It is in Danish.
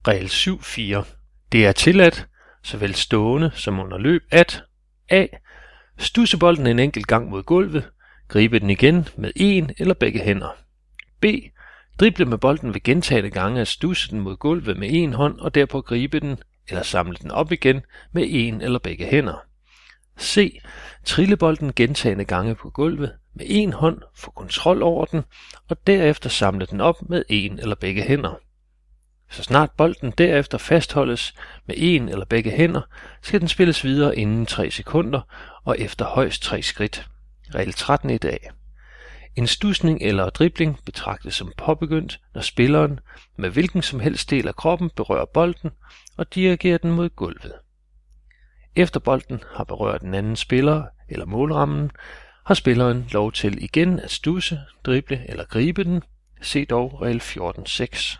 Regel 7.4. Det er tilladt, såvel stående som under løb, at a. Studse bolden en enkelt gang mod gulvet, gribe den igen med en eller begge hænder. b. Drible med bolden ved gentagne gange at studse den mod gulvet med en hånd og derpå gribe den eller samle den op igen med en eller begge hænder. c. Trille bolden gentagne gange på gulvet med en hånd, få kontrol over den og derefter samle den op med en eller begge hænder. Så snart bolden derefter fastholdes med en eller begge hænder, skal den spilles videre inden 3 sekunder og efter højst 3 skridt. Regel 13.1a. En studsning eller dribling betragtes som påbegyndt, når spilleren med hvilken som helst del af kroppen berører bolden og dirigerer den mod gulvet. Efter bolden har berørt den anden spiller eller målrammen, har spilleren lov til igen at studse, drible eller gribe den. Se dog regel 14.6.